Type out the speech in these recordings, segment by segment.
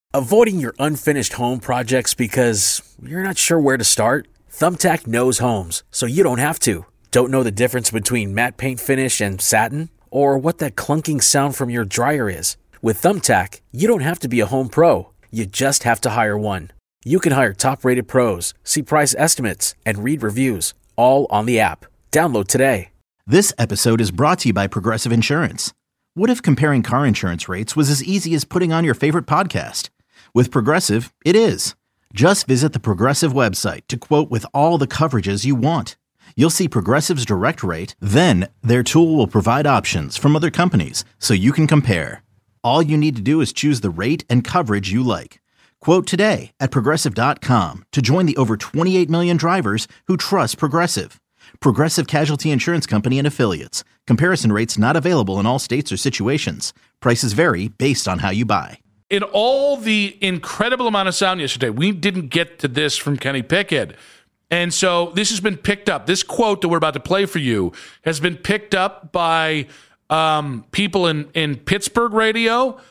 Avoiding your unfinished home projects because you're not sure where to start? Thumbtack knows homes, so you don't have to. Don't know the difference between matte paint finish and satin? Or what that clunking sound from your dryer is? With Thumbtack, you don't have to be a home pro. You just have to hire one. You can hire top-rated pros, see price estimates, and read reviews, all on the app. Download today. This episode is brought to you by Progressive Insurance. What if comparing car insurance rates was as easy as putting on your favorite podcast? With Progressive, it is. Just visit the Progressive website to quote with all the coverages you want. You'll see Progressive's direct rate, then their tool will provide options from other companies so you can compare. All you need to do is choose the rate and coverage you like. Quote today at Progressive.com to join the over 28 million drivers who trust Progressive. Progressive Casualty Insurance Company and Affiliates. Comparison rates not available in all states or situations. Prices vary based on how you buy. In all the incredible amount of sound yesterday, we didn't get to this from Kenny Pickett. And so this has been picked up. This quote that we're about to play for you has been picked up by people in Pittsburgh radio,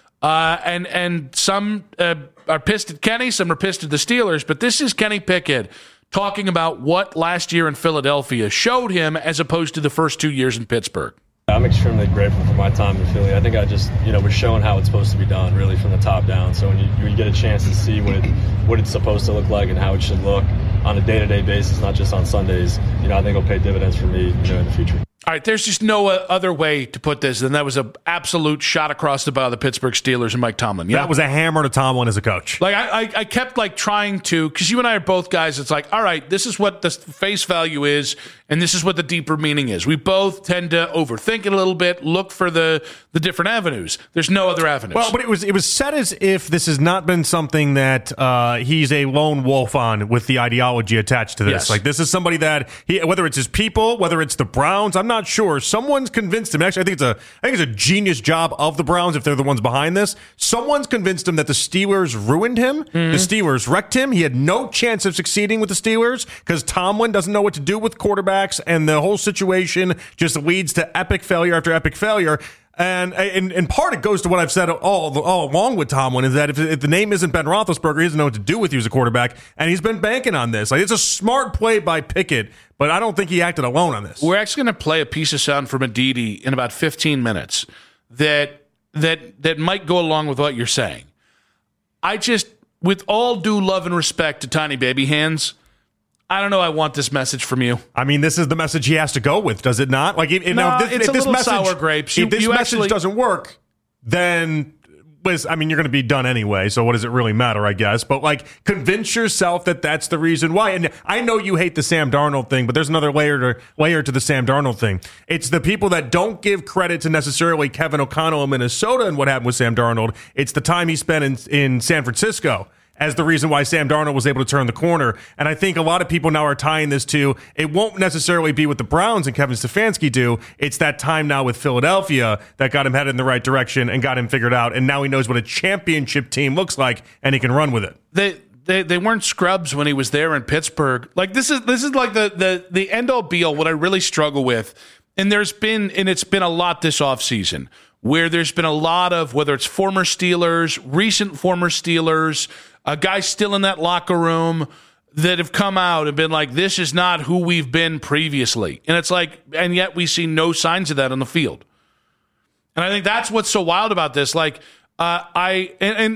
and some are pissed at Kenny, some are pissed at the Steelers. But this is Kenny Pickett talking about what last year in Philadelphia showed him as opposed to the first 2 years in Pittsburgh. I'm extremely grateful for my time in Philly. I think I just, was showing how it's supposed to be done, really, from the top down. So when you get a chance to see what it's supposed to look like and how it should look on a day-to-day basis, not just on Sundays, I think it'll pay dividends for me, in the future. All right, there's just no other way to put this than that was an absolute shot across the bow of the Pittsburgh Steelers and Mike Tomlin. That was a hammer to Tomlin as a coach. Like I kept trying to, because you and I are both guys, it's like, all right, this is what the face value is, and this is what the deeper meaning is. We both tend to overthink it a little bit, look for the different avenues. There's no other avenues. Well, but it was said as if this has not been something that he's a lone wolf on with the ideology attached to this. Yes. Like, this is somebody that, whether it's his people, whether it's the Browns, I'm not sure. Someone's convinced him. Actually, I think it's a genius job of the Browns if they're the ones behind this. Someone's convinced him that the Steelers ruined him. Mm-hmm. The Steelers wrecked him. He had no chance of succeeding with the Steelers because Tomlin doesn't know what to do with quarterbacks, and the whole situation just leads to epic failure after epic failure. And in part, it goes to what I've said all along with Tomlin, is that if the name isn't Ben Roethlisberger, he doesn't know what to do with you as a quarterback, and he's been banking on this. Like, it's a smart play by Pickett, but I don't think he acted alone on this. We're actually going to play a piece of sound from Aditi in about 15 minutes that might go along with what you're saying. I just, with all due love and respect to Tiny Baby Hands, I don't know. I want this message from you. I mean, this is the message he has to go with, does it not? Like, it's a little sour grapes. If this message doesn't work, then you're going to be done anyway. So what does it really matter? I guess. But convince yourself that that's the reason why. And I know you hate the Sam Darnold thing, but there's another layer to the Sam Darnold thing. It's the people that don't give credit to necessarily Kevin O'Connell in Minnesota and what happened with Sam Darnold. It's the time he spent in San Francisco as the reason why Sam Darnold was able to turn the corner. And I think a lot of people now are tying this to, it won't necessarily be what the Browns and Kevin Stefanski do. It's that time now with Philadelphia that got him headed in the right direction and got him figured out. And now he knows what a championship team looks like, and he can run with it. They weren't scrubs when he was there in Pittsburgh. This is like the end all be all. What I really struggle with, and it's been a lot this offseason, where there's been a lot of, whether it's former Steelers, recent former Steelers, a guy still in that locker room that have come out and been like, this is not who we've been previously. And it's like, and yet we see no signs of that on the field. And I think that's what's so wild about this. Like, Kenny,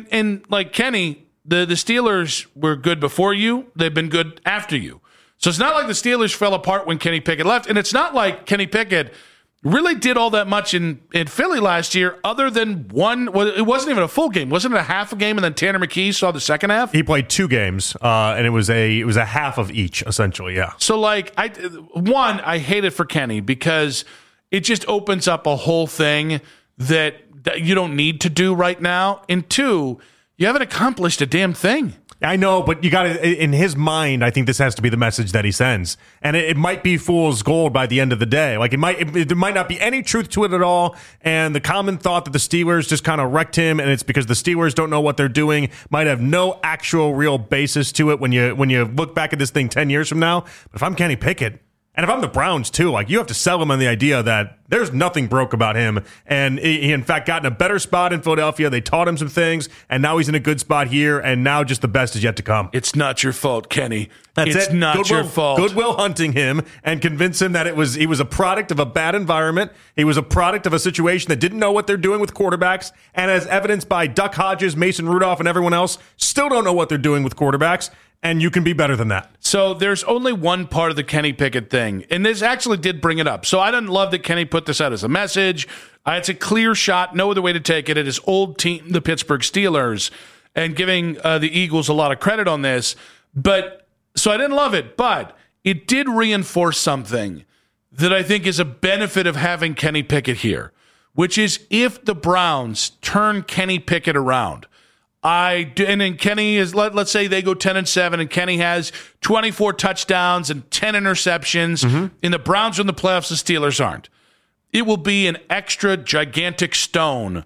the Steelers were good before you. They've been good after you. So it's not like the Steelers fell apart when Kenny Pickett left. And it's not like Kenny Pickett really did all that much in Philly last year other than one. Well, it wasn't even a full game. Wasn't it a half a game, and then Tanner McKee saw the second half? He played 2 games, and it was a half of each, essentially, yeah. So, I hate it for Kenny because it just opens up a whole thing that you don't need to do right now. And 2, you haven't accomplished a damn thing. I know, but you got to, in his mind, I think this has to be the message that he sends. And it might be fool's gold by the end of the day. Like, there might not be any truth to it at all. And the common thought that the Steelers just kind of wrecked him, and it's because the Steelers don't know what they're doing, might have no actual real basis to it when you look back at this thing 10 years from now. But if I'm Kenny Pickett, and if I'm the Browns too, you have to sell them on the idea that There's nothing broke about him. And he in fact, got in a better spot in Philadelphia. They taught him some things, and now he's in a good spot here, and now just the best is yet to come. It's not your fault, Kenny. That's it's it. not your fault. Goodwill Hunting him and convince him that he was a product of a bad environment. He was a product of a situation that didn't know what they're doing with quarterbacks. And as evidenced by Duck Hodges, Mason Rudolph, and everyone else, still don't know what they're doing with quarterbacks. And you can be better than that. So there's only one part of the Kenny Pickett thing, and this actually did bring it up. So I didn't love that Kenny put this out as a message. It's a clear shot, no other way to take it, at his old team, the Pittsburgh Steelers, and giving the Eagles a lot of credit on this. So I didn't love it, but it did reinforce something that I think is a benefit of having Kenny Pickett here, which is if the Browns turn Kenny Pickett around, and then Kenny is, let's say they go 10-7 and Kenny has 24 touchdowns and 10 interceptions, and the Browns are in the playoffs, the Steelers aren't. It will be an extra gigantic stone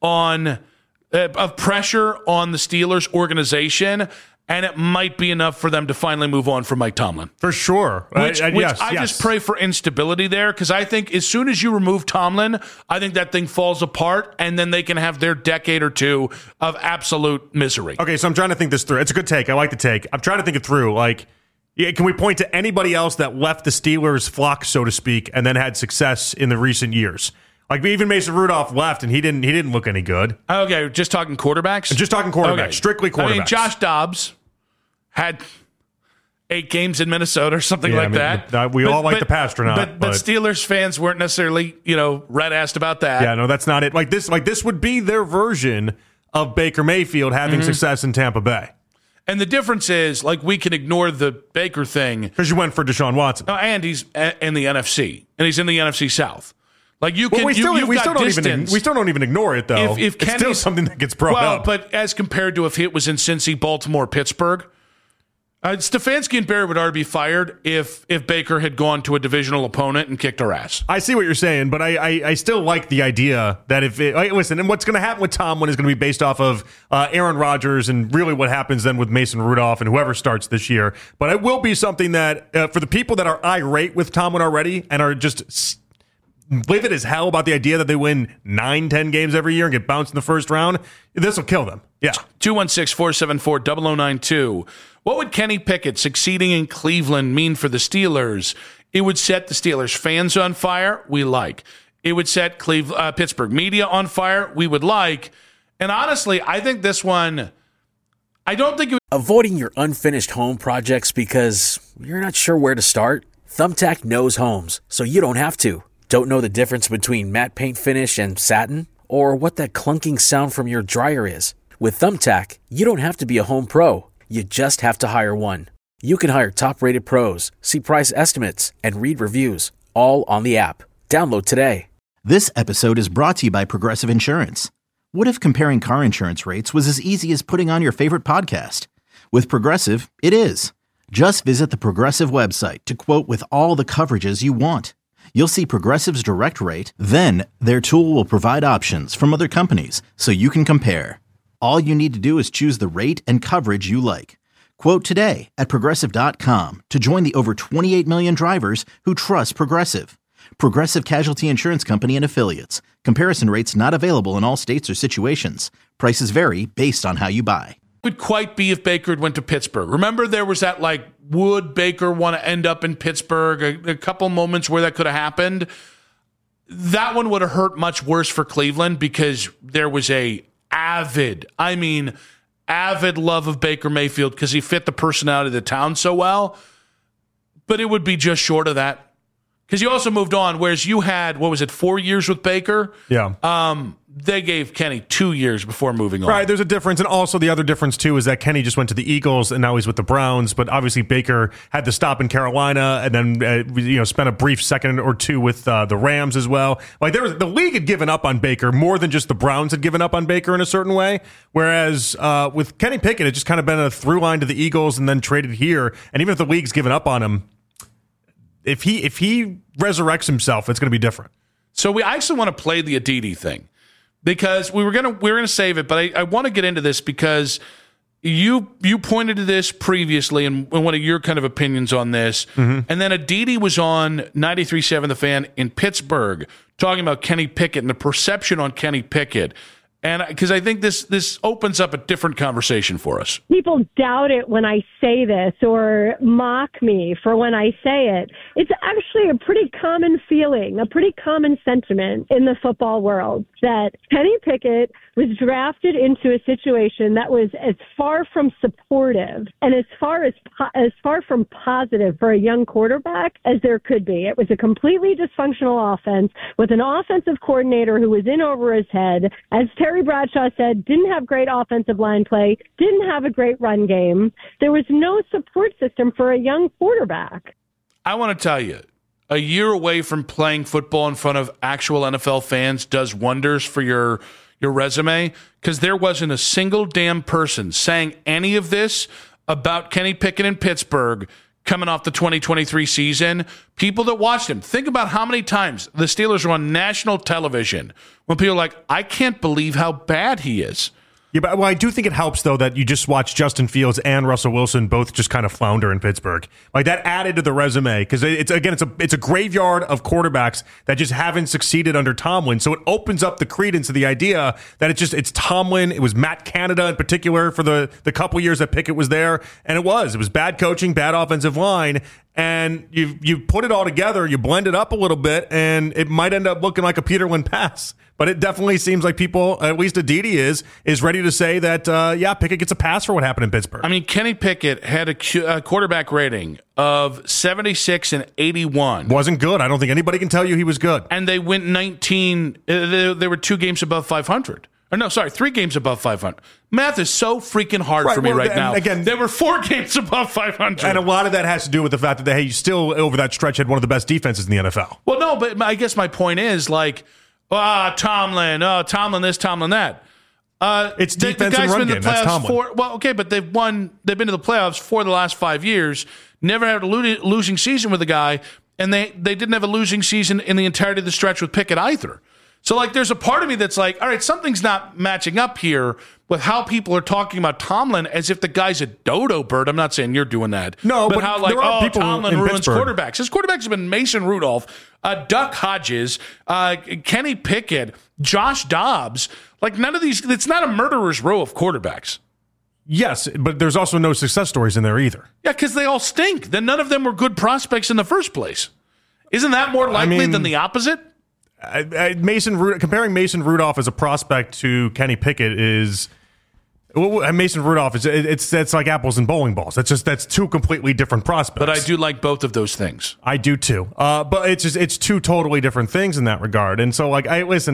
of pressure on the Steelers organization, and it might be enough for them to finally move on from Mike Tomlin. For sure. Which I just pray for instability there, because I think as soon as you remove Tomlin, I think that thing falls apart, and then they can have their decade or two of absolute misery. Okay, so I'm trying to think this through. It's a good take. I like the take. I'm trying to think it through. Can we point to anybody else that left the Steelers' flock, so to speak, and then had success in the recent years? Even Mason Rudolph left, and he didn't look any good. Okay, just talking quarterbacks? Just talking quarterbacks. Okay. Strictly quarterbacks. I mean, Josh Dobbs had 8 games in Minnesota or something that. We all like the Pastronaut. But Steelers fans weren't necessarily, red-assed about that. Yeah, no, that's not it. This would be their version of Baker Mayfield having success in Tampa Bay. And the difference is, we can ignore the Baker thing. Because you went for Deshaun Watson. And he's in the NFC. And he's in the NFC South. We still don't even ignore it, though. If it's still something that gets brought up. But as compared to if it was in Cincy, Baltimore, Pittsburgh, Stefanski and Barry would already be fired if Baker had gone to a divisional opponent and kicked our ass. I see what you're saying, but I still like the idea that listen, and what's going to happen with Tomlin is going to be based off of Aaron Rodgers and really what happens then with Mason Rudolph and whoever starts this year. But it will be something that for the people that are irate with Tomlin already and are just livid as hell about the idea that they win 9-10 games every year and get bounced in the first round, this will kill them. Yeah. 216-474-0092. What would Kenny Pickett succeeding in Cleveland mean for the Steelers? It would set the Steelers fans on fire. We like. It would set Pittsburgh media on fire. We would like. And honestly, I think this one, I don't think it would. Avoiding your unfinished home projects because you're not sure where to start? Thumbtack knows homes, so you don't have to. Don't know the difference between matte paint finish and satin? Or what that clunking sound from your dryer is? With Thumbtack, you don't have to be a home pro. You just have to hire one. You can hire top-rated pros, see price estimates, and read reviews, all on the app. Download today. This episode is brought to you by Progressive Insurance. What if comparing car insurance rates was as easy as putting on your favorite podcast? With Progressive, it is. Just visit the Progressive website to quote with all the coverages you want. You'll see Progressive's direct rate, then their tool will provide options from other companies so you can compare. All you need to do is choose the rate and coverage you like. Quote today at Progressive.com to join the over 28 million drivers who trust Progressive. Progressive Casualty Insurance Company and Affiliates. Comparison rates not available in all states or situations. Prices vary based on how you buy. Would quite be if Baker went to Pittsburgh. Remember there was that would Baker want to end up in Pittsburgh? A couple moments where that could have happened. That one would have hurt much worse for Cleveland because there was a avid love of Baker Mayfield because he fit the personality of the town so well. But it would be just short of that. Because you also moved on, whereas you had, 4 years with Baker? Yeah. They gave Kenny 2 years before moving on. Right, there's a difference. And also the other difference, too, is that Kenny just went to the Eagles, and now he's with the Browns. But obviously Baker had to stop in Carolina and then spent a brief second or two with the Rams as well. The league had given up on Baker more than just the Browns had given up on Baker in a certain way. Whereas with Kenny Pickett, it just kind of been a through line to the Eagles and then traded here. And even if the league's given up on him, if he resurrects himself, it's going to be different. So we actually want to play the Aditi thing because we were gonna save it, but I want to get into this because You pointed to this previously and one of your kind of opinions on this. And then Aditi was on 93.7 The Fan in Pittsburgh talking about Kenny Pickett and the perception on Kenny Pickett. And because I think this opens up a different conversation for us. People doubt it when I say this or mock me for when I say it. It's actually a pretty common feeling, a pretty common sentiment in the football world that Kenny Pickett was drafted into a situation that was as far from supportive and as far from positive for a young quarterback as there could be. It was a completely dysfunctional offense with an offensive coordinator who was in over his head. As Terry Bradshaw said, didn't have great offensive line play, didn't have a great run game. There was no support system for a young quarterback. I want to tell you, a year away from playing football in front of actual NFL fans does wonders for your resume, because there wasn't a single damn person saying any of this about Kenny Pickett in Pittsburgh coming off the 2023 season. People that watched him, think about how many times the Steelers were on national television when people are like, I can't believe how bad he is. Yeah, but I do think it helps, though, that you just watch Justin Fields and Russell Wilson both just kind of flounder in Pittsburgh. Like, that added to the resume, because it's a graveyard of quarterbacks that just haven't succeeded under Tomlin. So it opens up the credence of the idea that it's Tomlin. It was Matt Canada in particular for the couple years that Pickett was there, and it was bad coaching, bad offensive line. And you put it all together, you blend it up a little bit, and it might end up looking like a Peterlin pass. But it definitely seems like people, at least Aditi is ready to say that, Pickett gets a pass for what happened in Pittsburgh. I mean, Kenny Pickett had a quarterback rating of 76 and 81. Wasn't good. I don't think anybody can tell you he was good. And they went 19. They were 2 games above 500. Or no, sorry, 3 games above 500. Math is so freaking hard for me now. Again, there were 4 games above 500. And a lot of that has to do with the fact that, you still, over that stretch, had one of the best defenses in the NFL. Well, no, but I guess my point is, like, Tomlin this, Tomlin that. It's defense and run game. That's Tomlin. But they've been to the playoffs 4 of the last 5 years, never had a losing season with a guy, and they didn't have a losing season in the entirety of the stretch with Pickett either. So, like, there's a part of me that's like, all right, something's not matching up here with how people are talking about Tomlin as if the guy's a dodo bird. I'm not saying you're doing that. No, but how, there are people Tomlin in ruins Pittsburgh. quarterbacks. His quarterbacks have been Mason Rudolph, Duck Hodges, Kenny Pickett, Josh Dobbs. Like, none of these, it's not a murderer's row of quarterbacks. Yes, but there's also no success stories in there either. Yeah, because they all stink. Then none of them were good prospects in the first place. Isn't that more likely than the opposite? Comparing Mason Rudolph as a prospect to Kenny Pickett is Mason Rudolph it's like apples and bowling balls. That's 2 completely different prospects. But I do like both of those things. I do too. But it's 2 totally different things in that regard. And so, like, there's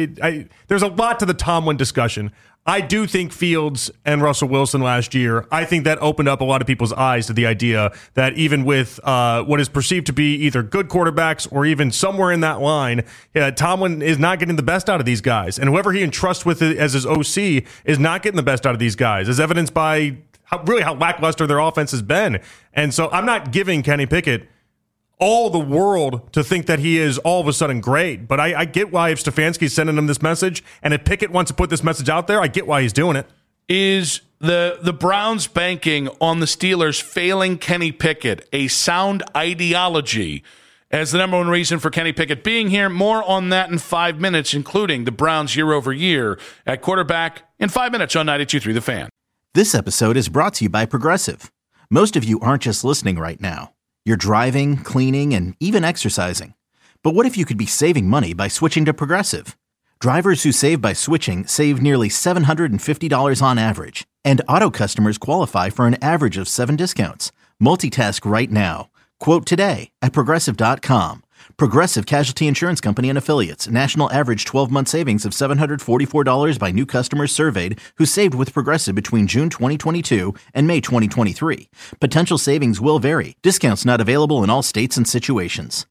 a lot to the Tomlin discussion. I do think Fields and Russell Wilson last year, I think that opened up a lot of people's eyes to the idea that even with what is perceived to be either good quarterbacks or even somewhere in that line, Tomlin is not getting the best out of these guys. And whoever he entrusts with as his OC is not getting the best out of these guys, as evidenced by how lackluster their offense has been. And so I'm not giving Kenny Pickett all the world to think that he is all of a sudden great. But I get why if Stefanski's sending him this message, and if Pickett wants to put this message out there, I get why he's doing it. Is the Browns banking on the Steelers failing Kenny Pickett a sound ideology as the number one reason for Kenny Pickett being here? More on that in 5 minutes, including the Browns year over year at quarterback in 5 minutes on 92.3 The Fan. This episode is brought to you by Progressive. Most of you aren't just listening right now. You're driving, cleaning, and even exercising. But what if you could be saving money by switching to Progressive? Drivers who save by switching save nearly $750 on average. And auto customers qualify for an average of 7 discounts. Multitask right now. Quote today at Progressive.com. Progressive Casualty Insurance Company and Affiliates. National average 12-month savings of $744 by new customers surveyed who saved with Progressive between June 2022 and May 2023. Potential savings will vary. Discounts not available in all states and situations.